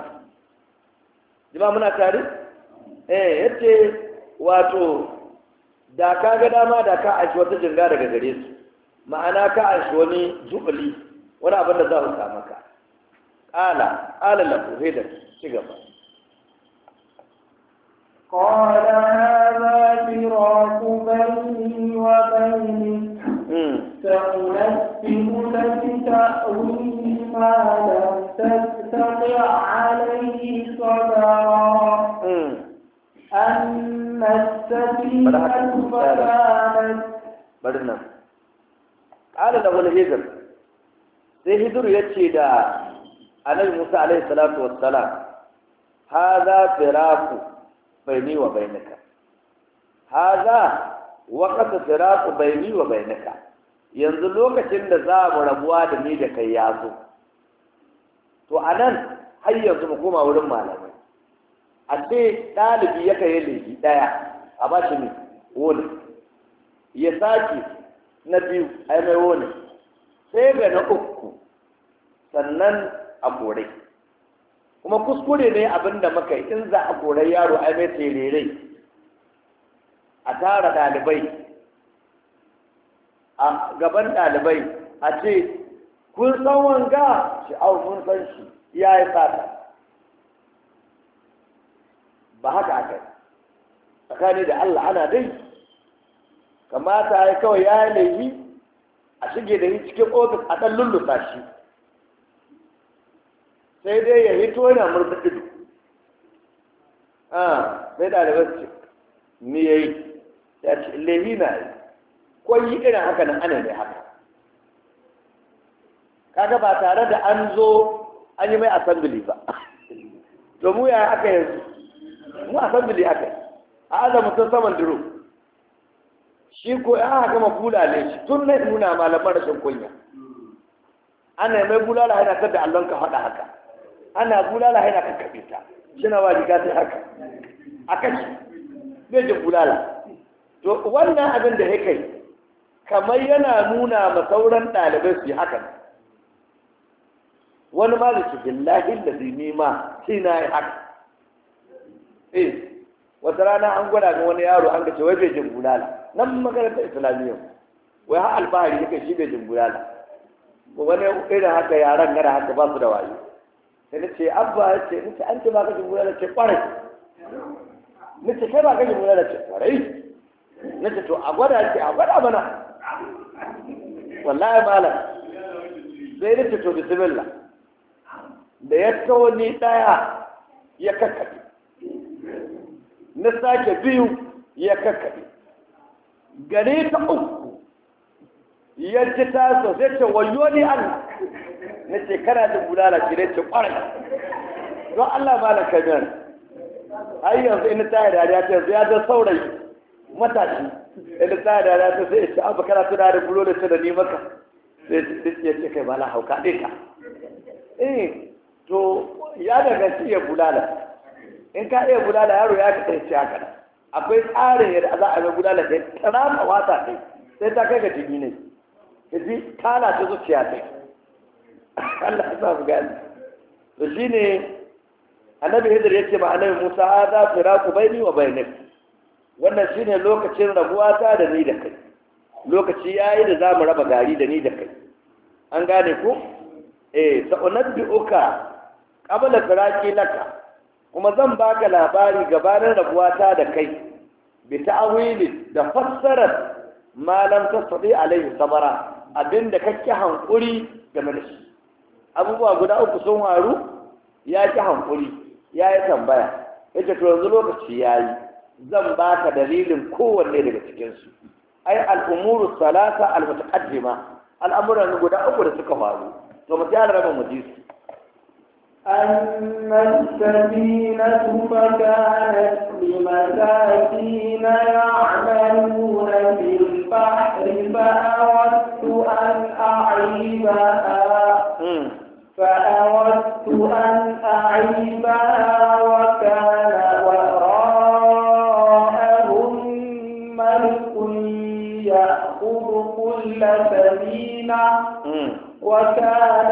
B: jima muna tare eh yace wato da ka ga dama da ka aishi wata jinga daga gare su ma'ana ka aishi wani jubali wani abin da za su samu ka qala qala lahu Hidir ci gaba
A: قال هذا فراق بيني وبينك سأنبئك بتأويل ما لم تستطع عليه صبرا أما السفينة فكانت
B: بدنا قال له الهجر sai hidur ya ce da annabi Musa alaihi salatu wassalam hadha firaku baini wa bainaka hadha waqtu firaku baini wa bainaka yanzu lokacin da za mu rabuwa da ni da kai ya zo to anan har yanzu mu koma wurin malamai a ce dalibi ya kai laifi daya a ba shi ne wani ya sake na biyu ai mai wani sai ga na uku sannan a kore kuma kuskure ne abinda muka yi in za a kore yaro ai mai terere a tara ɗalibai a gaban ɗalibai a ce kun san wanga shi au mun san shi ya yi sata ba haka aka yi tsakani da Allah ana dai kamata ya kawai ya yi laifi a shige da yi cikin ofis a ɗan lullusa shi sai dai ya hito yana murza ido a sai ɗalibai ce ni ya yi ya ce laifi na yi ko yi irin haka nan ana mai haka kaga ba tare da an zo an yi mai assembly ba to mu ya aka yanzu mu assembly aka yi a aza mutum saman duro shi ko ya haka ma bulale shi tun na nuna malaman rashin kunya ana mai bulala yana kada allon ka faɗa haka ana bulala yana kakkaɓe ta shi na waji ta haka a kashi bai jin bulala to wannan abin da ya kai kamar yana nuna ma sauran ɗalibai su yi haka wani ma da ce billahi da zini ma shi na yi haka eh wata rana an gwada ga wani yaro an gace wai bai jin bulala nan makarantar islamiyya wai har alfahari yake shi bai jin bulala wani irin haka yaran gara haka ba su da wayo sai na ce abba ya ce nace an ce ba ka jin bulala ce kwarai nace kai ba ka jin bulala ce kwarai nace to a gwada ce a gwada mana wallahi malam sai nace to bismillah da ya tawo ni daya ya kakkabe na sake biyu ya kakkabe gare ta uku ya ji taso sai ce wayo ni Allah na ce kana da bulala ki ne ce kwarai don Allah ba la kamar ai yanzu ina ta da ya ce ya da saurayi matashi ina ta da ya ce sai ya ce abu kana tuna da bulo da ta da ni maka sai ya ce kai ba la hauka ɗin ka eh to ya daga shi ya bulala in ka iya bulala yaro ya kaɗa ce haka akwai tsarin yadda za a mai bulala sai tsara wata ɗai sai ta kai ga jini ne kaji tana ta zuciya ɗai Allah ya sa mu gani to shine annabi Hidir yake ma annabi Musa hada firaku baini wa bainik wannan shine lokacin rabuwa ta da ni da kai lokaci yayi da zamu raba gari da ni da kai an gane ku eh sa'unabbi'uka qabla firaki laka kuma zan baka labari gabanin rabuwa ta da kai bi ta'wili da fassarar ma lam tasdi alaihi sabara abinda kake hankuri game da shi abubuwa guda uku sun waru ya ki hankuri ya yi tambaya yace to yanzu lokaci yayi zan baka dalilin kowanne daga cikin su ai al-umuru salasa al-mutaqaddima al'amuran guda uku da suka faru to mu tsaya raba mu ji su
A: أن السفينة فكانت لمساكين يعملون في البحر فأردت أن أعيبها فأردت أن أعيبها وكان وراءهم ملك يأخذ كل سفينة وكان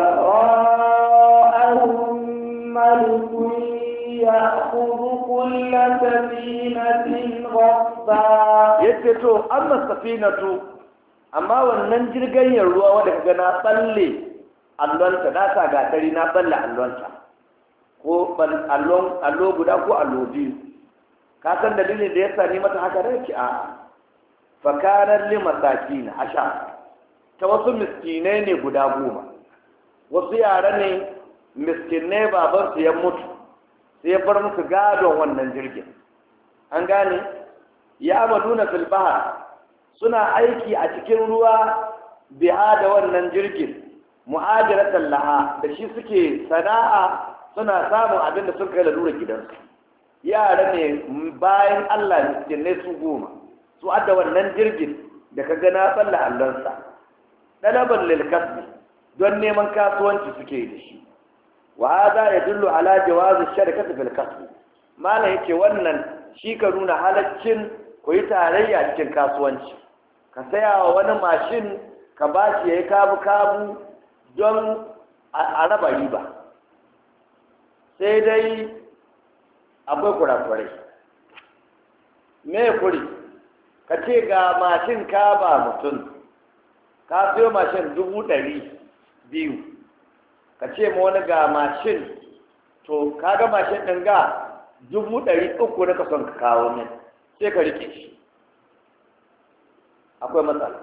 A: وراءهم ملك يأخذ كل سفينة غصبا
B: يتتو أما السفينة أما wannan jirgin ruwa wanda kaga na tsalle allonta na sa gatari na tsalle allonta ko allon allo guda ko allo biyu ka san dalilin da yasa ni mata haka rai a fakarar li masakin asha ta wasu miskinai ne guda goma wasu yara ne miskinai babansu ya mutu sai ya bar musu gadon wannan jirgin an gane ya amaduna fil bahar suna aiki a cikin ruwa biha da wannan jirgin mu'ajaratan laha da shi suke sana'a suna samun abin da sun kai lalura gidansu yara ne bayan Allah miskinai su goma su adda wannan jirgin da ka gana tsalla allonsa ɗalaban lilkasbi don neman kasuwanci suke da shi wa hada ya dullu ala jawazi sharikati fil kasbi malam yake wannan shi ka nuna halaccin ku yi tarayya cikin kasuwanci ka saya wa wani mashin ka ba shi yayi kabu kabu don a raba riba sai dai akwai kurakurai me kuri ka ce ga mashin ka ba mutum ka siyo mashin dubu ɗari biyu ka ce ma wani ga mashin to ka ga mashin ɗin ga dubu ɗari uku na son ka kawo min sai ka rike shi akwai matsala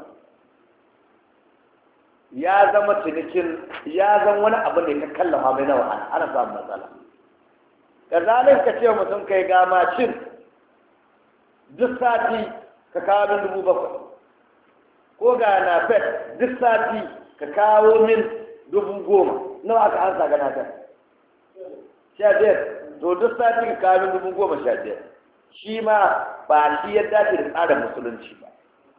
B: ya zama cinikin ya zama wani abu ne ka kallafa mai na wahala ana samun matsala ka zalin ka ce mutum kai ga mashin duk sati ka kawo min dubu bakwai ko ga na fet duk sati ka kawo min dubu goma nawa aka ansa gana ta sha biyar to duk sati ka kawo min dubu goma sha biyar shi ma ba shi ya dace da tsarin musulunci ba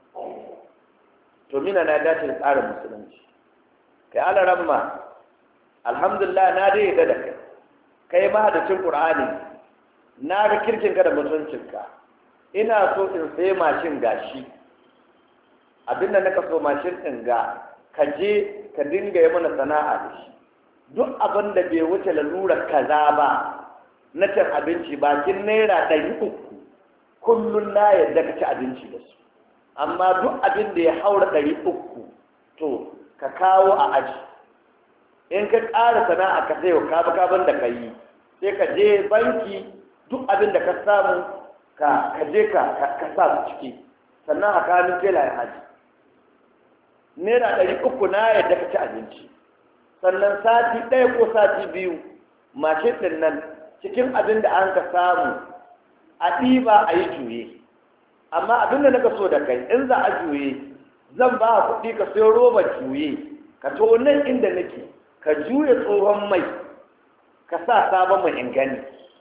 B: to mina na dace da tsarin musulunci kai ala ramma alhamdulillah na dai yadda da kai kai ma da cin qur'ani na ga kirkin ka da mutuncinka ina so in sai mashin gashi abinda naka so mashin din ga ka je ka dinga yi mana sana'a da shi duk abin da bai wuce lalurar kaza ba na cin abinci bakin naira ɗari uku kullum na yadda ka ci abinci da su amma duk abin da ya haura ɗari uku to ka kawo a aji in ka ƙara sana'a ka sayo kabu-kabun da ka yi sai ka je banki duk abin da ka samu ka je ka sa su ciki sannan a kamin tela ya haji naira ɗari uku na yadda ka ci abinci sannan sati ɗaya ko sati biyu mashin ɗin nan cikin abin da an ka samu a ɗiba a yi juye amma abin da naka so da kai in za a juye zan ba kuɗi ka sayo roba juye ka to nan inda nake ka juye tsohon mai ka sa sabon mai ingani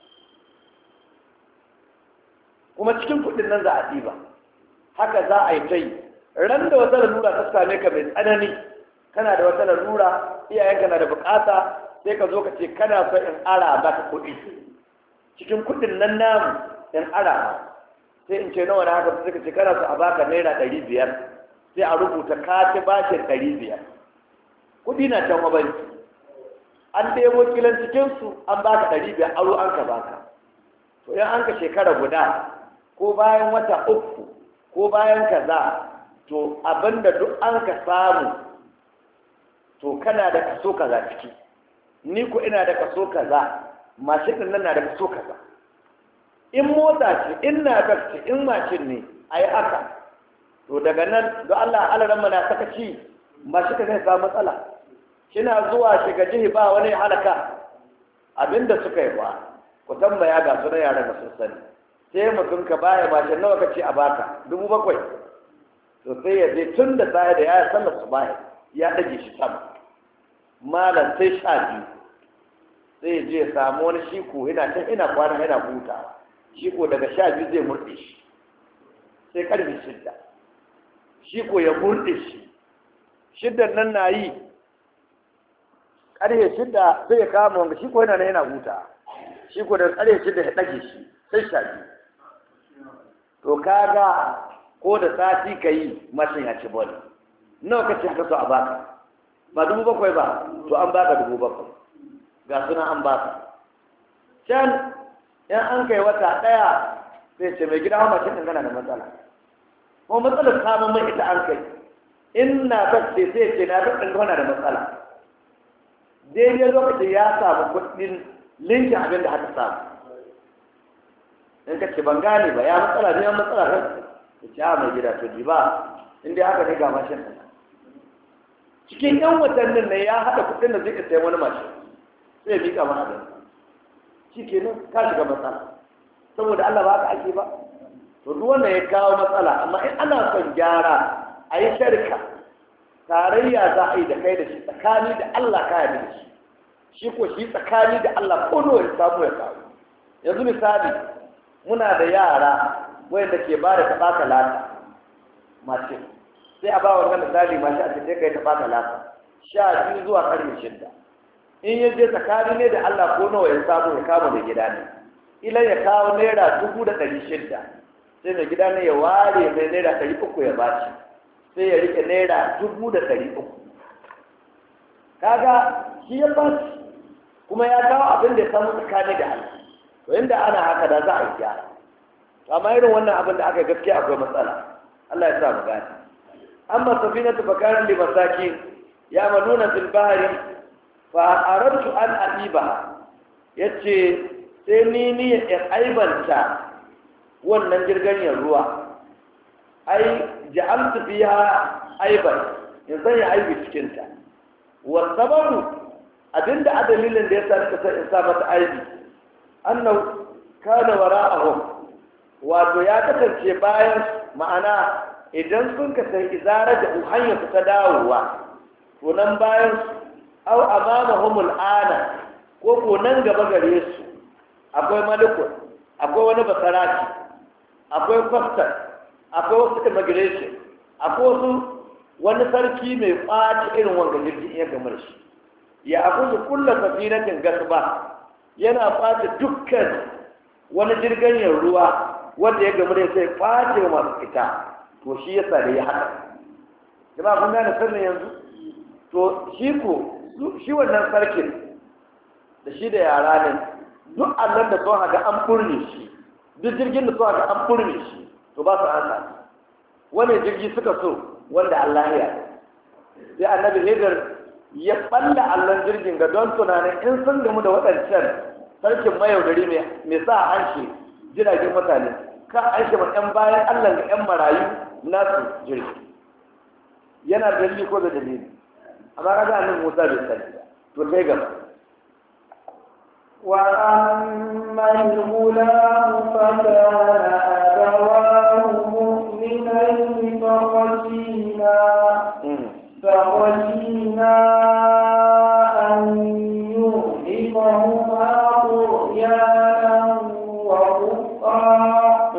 B: kuma cikin kuɗin nan za a ɗiba haka za a yi ta yi ran da wata lalura ta same ka mai tsanani kana da wata lalura iyayenka na da bukata sai ka zo ka ce kana so in ara ba ka kuɗi cikin kuɗin nan namu in ara sai in ce nawa na haka sai ka ce kana so a baka naira ɗari biyar sai a rubuta ka ci bashin ɗari biyar kuɗi na can wabanci an ɗebo kilan cikinsu an baka ɗari biyar aro an ka baka to in an ka shekara guda ko bayan wata uku ko bayan kaza to abinda duk an ka samu to kana da kaso kaza ciki ni ko ina da kaso kaza mashin nan na da kaso kaza in mota ce in na ce in mashin ne ayi haka to daga nan don Allah alaran mana sakaci mashin ka zai samu matsala kina zuwa shiga jihi ba wani halaka abinda suka yi ba ku tambaya ga su na yaran da sun sani sai mutum ka baya mashin nawa kace a baka dubu bakwai to sai ya je tun da sai da ya sallar su baya ya dage shi sama malam sai sha biyu sai ya je ya samu wani shiko yana can ina kwana yana hutawa shiko daga sha biyu zai murɗe shi sai karfe shidda shiko ya murɗe shi shiddan nan na yi ƙarfe shidda sai ya kama wanda shiko yana nan yana hutawa shiko daga ƙarfe shidda ya ɗage shi sai sha biyu to kaga ko da sati ka yi mashin ya ci bol nawa ka ce haka so a baka ba dubu bakwai ba to an baka dubu bakwai ga suna an baka can yan an kai wata ɗaya sai ce mai gida mashin ɗin gana da matsala kuma matsalar samun mai ita an kai in na fasce sai ce na ɗin gana da matsala daidai lokacin ya samu kuɗin linkin abin da haka samu in ka ce ban gane ba ya matsala ne ya matsala kan ka ce a mai gida to ji ba inda haka ne ga mashin ɗin cikin yan watannin ne ya haɗa kuɗin da zai ka sayi wani mashin sai ya miƙa mana abin shi ke nan ka shiga matsala saboda Allah ba ka ake ba to duk wanda ya kawo matsala amma in ana son gyara a yi sharka tarayya za a yi da kai da shi tsakani da Allah ka yarda da shi shi ko shi tsakani da Allah ko nawa ya samu ya kawo yanzu misali muna da yara wanda ke ba da taɓa talata mace sai a ba wannan misali mace a cikin kai taɓa talata sha biyu zuwa ƙarfe shidda in ya je tsakani ne da Allah ko nawa ya samu ya kama da gida ne ila ya kawo naira dubu da ɗari shidda sai mai gida ne ya ware mai naira ɗari uku ya bashi sai ya rike naira dubu da ɗari uku kaga shi ya bashi kuma ya kawo abin da ya samu tsakani da Allah to inda ana haka da za a yi gyara amma irin wannan abin da aka yi gaskiya akwai matsala Allah ya sa mu gane amma safinatu fakaran li masakin ya manuna fil bahri fa aradtu an aiba yace sai ni ni ya aibanta wannan jirgin ruwa ai ja'altu fiha aiban in zan yi aibi cikin ta wa sababu abinda adalilin da yasa nika sai in sa mata aibi annahu kana wara'ahum wato ya kasance bayan ma'ana idan sun ka sai izara da hanyar ta dawowa to nan bayan aw amamahum al'ana ko ko nan gaba gare su akwai malikun akwai wani basaraki akwai kwastar akwai wasu immigration akwai wasu wani sarki mai ɓaci irin wanga jirgin iya gamar shi ya akuzu kulla safinatin gasba yana ɓaci dukkan wani jirgin ruwa wanda ya gamar ya sai ɓaci wa masu fita to shi yasa da ya haka jama'a kun gane sirrin yanzu to shi ko shi wannan sarkin da shi da yara ne duk allon da sun haka an furne shi duk jirgin da sun haka an furne shi to ba su ansa wani jirgi suka so wanda Allah ya sai annabi Hidir ya balla allon jirgin ga don tunanin in sun gamu da waɗancan sarkin mayaudari mai sa an shi jiragen mutane ka an shi ma ɗan bayan Allah ga ƴan marayu nasu jirgi yana da dalili ko da dalili amma kaga annabi Musa bai sani to sai gaba
A: وأما الغلام فكان أبواه مؤمنين فخشينا فخشينا أن يرهقهما طغيانا وكفرا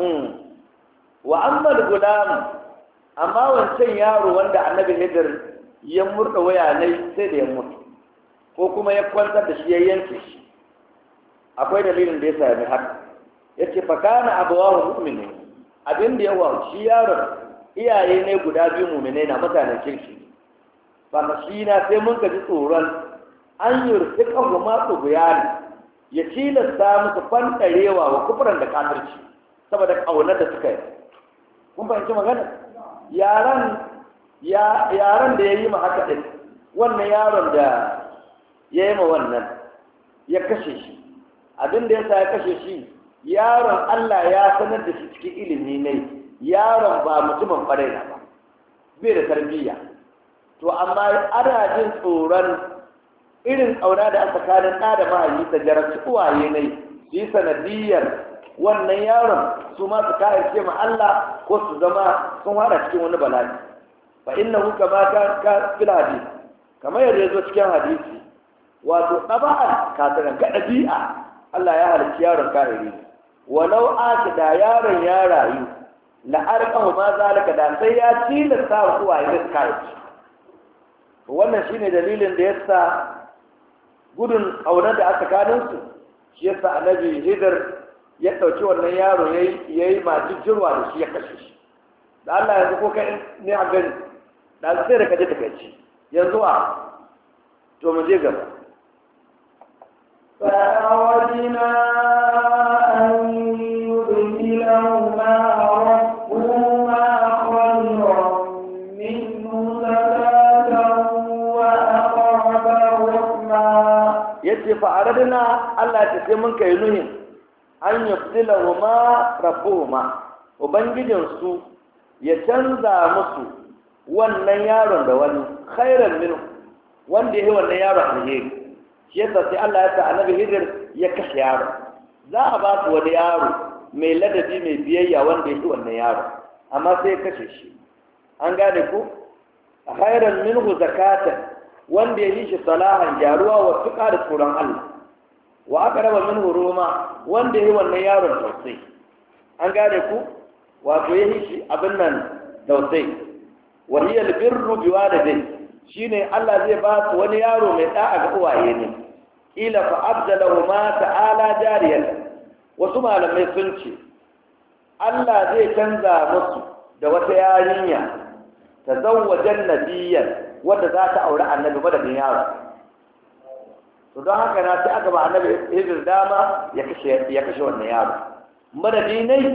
B: وأما الغلام أما wancan yaro wanda annabi Hidir ya murda wayanai sai da ya mutu ko kuma ya kwantar da shi ya yanke shi akwai dalilin da ya sami haka yace fa kana abawahu mu'minin abin da yawa shi yaron iyaye ne guda biyu mu'minai na mutanen kirki fa mashina sai mun kaji tsoron an yurfika huma tubyan ya tilasta musu fantarewa wa kufran da kafirci saboda kaunar da suka yi kun fahimci magana yaran ya yaran da yayi ma haka din wannan yaron da yayi ma wannan ya kashe shi abin da yasa ya kashe shi yaron Allah ya sanar da shi cikin ilimi ne yaron ba mutumin kwarai na ba bai da tarbiyya to amma ana jin tsoron irin ƙauna da aka tsakanin ɗa da mahaifi ta jarabci uwaye ne su yi sanadiyar wannan yaron su ma su kayarce ma Allah ko su zama sun hada cikin wani bala'i fa innahu kama ka fil hadisi kamar yadda ya zo cikin hadisi wato ɗaba'an kafiran ga ɗabi'a Allah ya halicci yaron kahiri walau aka da yaron ya rayu la'arqahu ma zalika da sai ya tilasta wa uwaye da kayarce wannan shine dalilin da yasa gudun ƙaunar da aka kanin su shi yasa annabi Hidir ya ɗauki wannan yaro yayi yayi majijirwa da shi ya kashe shi da Allah yanzu ko kai ne a gani da sai da kaje takeici yanzu a to mu je gaba
A: فأردنا أن يبدلهما ربهما خيرا منه زكاة وأقرب رحما
B: yace fa aradna Allah ya ce mun kai nuhin an yubdilahuma rabbuhuma ubangijin su ya canza musu wannan yaron da wani khairan minhu wanda yake wannan yaron alheri shi yasa sai Allah ya sa annabi Hidir ya kashe yaro za a ba su wani yaro mai ladabi mai biyayya wanda yake wannan yaro amma sai ya kashe shi an gane ku khairan minhu zakatan wanda ya yi shi salahan jaruwa wa tuka da tsoron Allah wa aka raba min huruma wanda ya yi wannan yaron tausayi an gane ku wato ya yi shi abin nan tausayi wa hiya albirru biwalidayhi shine Allah zai ba su wani yaro mai da'a ga uwaye ne ila fa abdalahu ma ta'ala jariyat wasu malamai sun ce Allah zai canza musu da wata yarinya ta zawwajan nabiyyan wadda za ta aure annabi madadin yaro to don haka na sai aka ba annabi Hidir dama ya kashe ya kashe wannan yaro madadin ne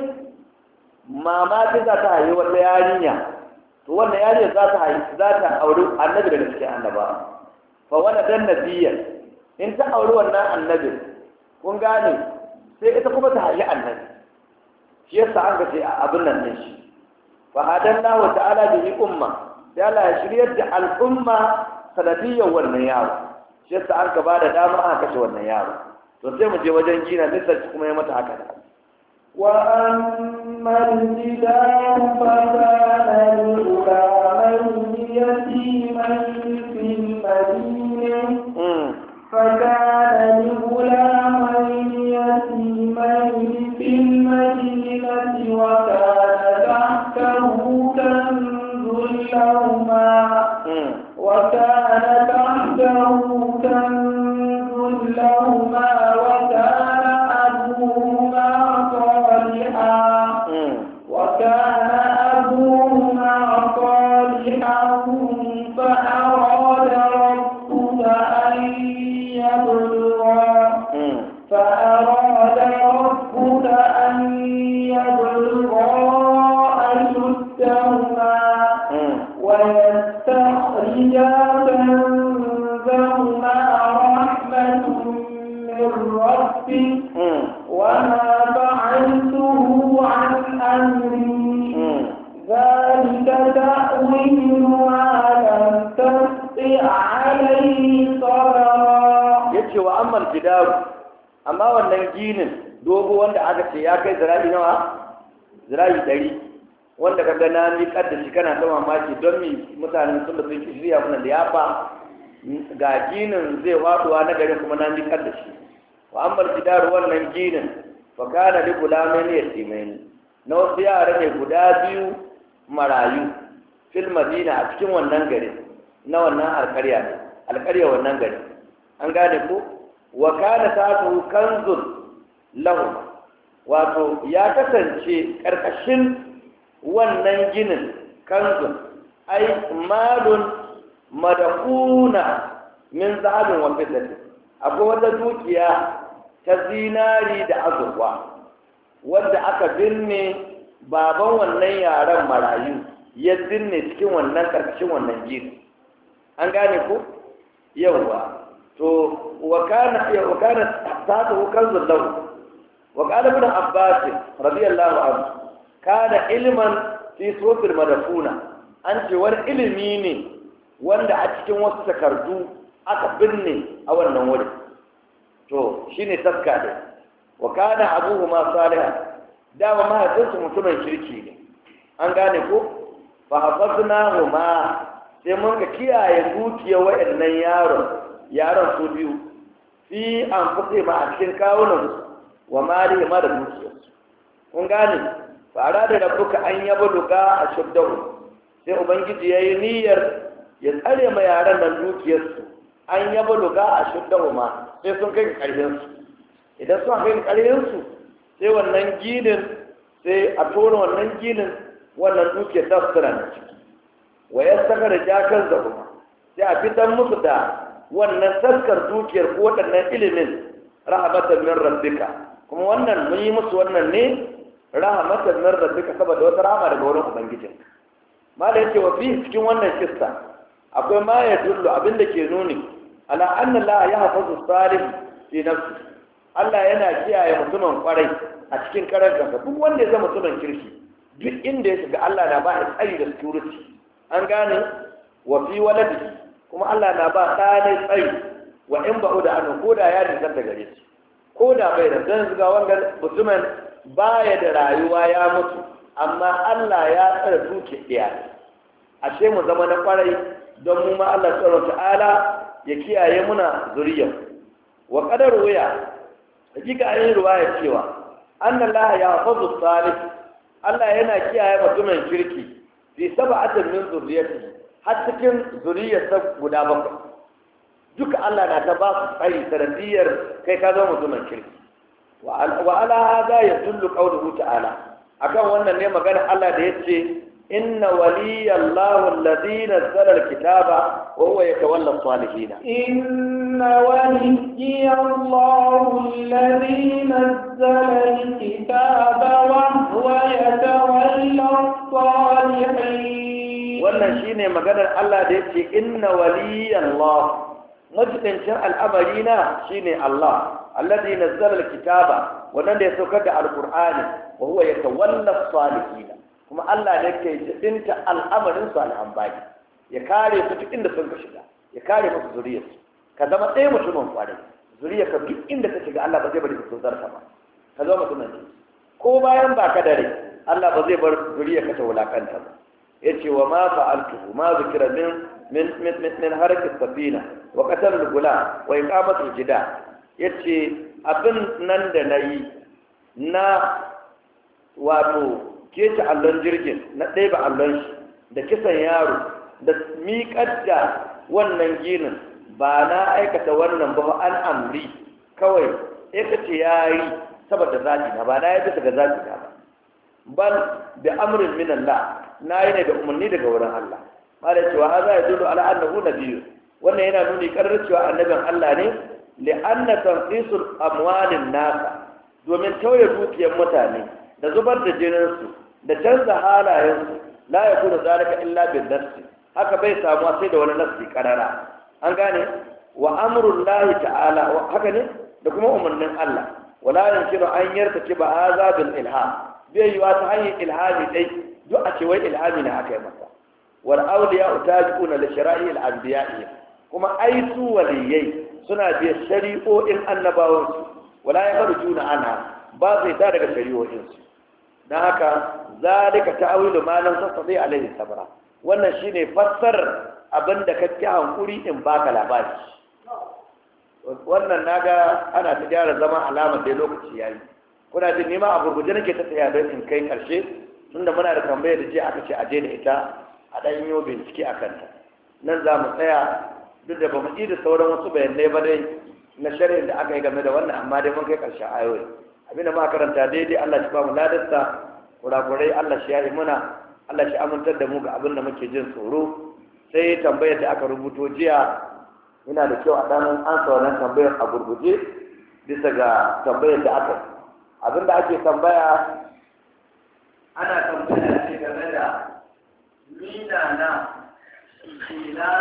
B: mama ta za ta haihu wata yarinya to wannan yarinya za ta haihu za ta aure annabi daga cikin annaba fa wala dan nabiyyan in ta aure wannan annabi kun gane sai ita kuma ta haihu annabi shi yasa an ga sai abin nan ne shi fa hadallahu ta'ala bihi umma sai Allah ya shiryar da al'umma sanadiyyar wannan yaro shi yasa an ka bada dama aka kashe wannan yaro to sai mu je wajen gina nisa kuma ya mata haka
A: wa amma al-jidar fa kana lil-ghulamayni yatimayni fil madinah fa kana lil-ghulamayni yatimayni fil madinati wa kana tahtahu لهما وكان تحته كنز لهما وكان أبوهما صالحا وكان أبوهما صالحا فأراد ربك أن يبلغا فأراد ربك أن يبلغا أشدهما ويستخرجا تستخرجا كنزهما رحمة من ربك وما فعلته عن أمري ذلك تأويل ما لم تستطع عليه صبرا.
B: yace wa ammal gidaru amma wannan ginin dogo wanda aka ce ya kai zira'i nawa zira'i ɗari wanda kaga na miƙar da shi kana ta mamaki don mi mutanen sun da sun ki shirya muna da yafa ga ginin zai faduwa na garin kuma na miƙar da shi wa ammal gidaru wannan ginin fa kana li gulamaini yatimaini na wasu yara ne guda biyu marayu fil madina a cikin wannan gari na wannan alƙarya ne alƙarya wannan gari an gane ko wa kana tatu kanzun lahu wato ya kasance karkashin wannan ginin kanzun ai malun madakuna min zahabin wa fiddatin akwai wata dukiya ta zinari da azurwa wanda aka binne baban wannan yaran marayu ya binne cikin wannan karkashin wannan gini an gane ko yawa to wa kana ya wa kana ta'atu kanzul lahu wa qala ibn abbas radiyallahu anhu kana ilman fi sufil madafuna an ce wani ilimi ne wanda a cikin wasu takardu aka binne a wannan wuri to shine taska da wa kana abuhuma salihan dama mahaifinsu mutumin kirki ne an gane ko fa hafaznahuma sai mun ka kiyaye dukiyar waɗannan yaron yaron su biyu fi an fusi ma a cikin kawunan wa mali ma da dukiyarsu kun gane fara da rabbuka an yaba duka a shuddahu sai ubangiji ya yi niyyar ya tsare ma yaran nan dukiyarsu an yaba duka a shuddahu ma sai sun kai ƙarfinsu idan sun kai ƙarfinsu sai wannan ginin sai a tona wannan ginin wannan dukiyar ta su tana ciki wa ya saka da jakar da kuma sai a fitar musu da wannan taskar dukiyar ko waɗannan ilimin rahmatan min rabbika kuma wannan mun yi musu wannan ne rahmatan min rabbika saboda wata rahama daga wurin ubangijin malai yake wa fi cikin wannan kissa akwai ma ya dullu abinda ke nuni ala anna la yahfazu salih fi nafsi Allah yana kiyaye mutumin kwarai a cikin karan kansa duk wanda ya zama mutumin kirki duk inda ya shiga Allah na ba ya tsari da security an gane wa fi waladi kuma Allah na ba ɗane tsari wa in ba'u da annu ko da ya nisanta gare shi ko da bai da dan zuga wanda mutumin baya da rayuwa ya mutu amma Allah ya tsara duke iyaye ashe mu zama na kwarai don mu ma Allah subhanahu ta'ala ya kiyaye muna zuriyar wa qadar waya hakika an yi ruwaya cewa annallaha yahfazu salih Allah yana kiyaye mutumin kirki fi sab'atin min zurriyyati har cikin zuriyarsa guda bakwai duka Allah na ta ba su tsari sanadiyar kai ka zama mutumin kirki wa ala hada yadullu qawluhu ta'ala akan wannan ne magana Allah da yace inna waliyallahu alladhi nazzala alkitaba wa huwa yatawalla as-salihin
A: inna waliyallahu alladhi nazzala alkitaba wa huwa yatawalla as-salihin
B: wannan shine maganar Allah da yake inna waliyallahu majidincin al'amari na shine Allah alladhi nazzala alkitaba wannan da ya saukar da alqur'ani wa huwa yatawalla as-salihin kuma Allah ne ke jibinta al'amarin salihan bayi ya kare su duk inda sun ka shiga ya kare musu zuriyarsu ka zama ɗaya mutumin kwarai zuriyarka duk inda ka shiga Allah ba zai bari ka tozarta ba ka zama mutumin kirki ko bayan ba ka dare Allah ba zai bar zuriyarka ta wulakanta ba yace wa ma fa'altuhu ma zikra min min min min harakat safina wa qatal al-gulam wa iqamatul jida yace abin nan da nayi na wato kece allon jirgin na ɗaya ba allon shi da kisan yaro da miƙar da wannan ginin ba na aikata wannan ba an amri kawai ya kace ya yi saboda zaɓi na ba na yi bisa ga zaɓi na ba bal da amrin min Allah na yi ne da umarni daga wurin Allah ma da cewa haza ya dulu ala annahu nabiyyu wannan yana nuni karar cewa annabin Allah ne li anna tanqisul amwalin nasa domin tauye dukiyar mutane da zubar da jininsu da canza halayensu la ya kuna zalika illa bin nafsi haka bai samuwa sai da wani nasi karara an gane wa amrullahi ta'ala haka ne da kuma umarnin Allah wala yankiru an yartaki ba hadha bil ilham bai yiwa ta hanyar ilhami dai duk a ce wai ilhami na aka yi masa wal awliya utabi'una li shara'i al anbiya'i kuma ai su waliyai suna biya shari'o'in annabawansu wala yakhrujuna anha ba sai ta daga shari'o'insu dan haka zalika ta'awilu ma lam tastati alayhi sabra wannan shine fassar abinda kake hankuri in baka labari wannan naga ana ta gyara zama alamar da lokaci yayi kuna jin nima a gurguje nake ta tsaya don in kai karshe tunda muna da tambayar da je aka ce a je da ita a dan yi bincike akan ta nan za mu tsaya duk da ba mu ji da sauran wasu bayanai ba dai na shari'in da aka yi game da wannan amma dai mun kai karshen ayoyi abinda ma karanta daidai Allah shi ba mu ladarsa kurakurai Allah shi ya yi muna Allah shi amintar da mu ga abin da muke jin tsoro sai tambayar da aka rubuto jiya yana da kyau a ɗan ansa wannan tambayar a gurguje bisa ga tambayar da aka yi abin da ake tambaya ana tambaya ce game da mina na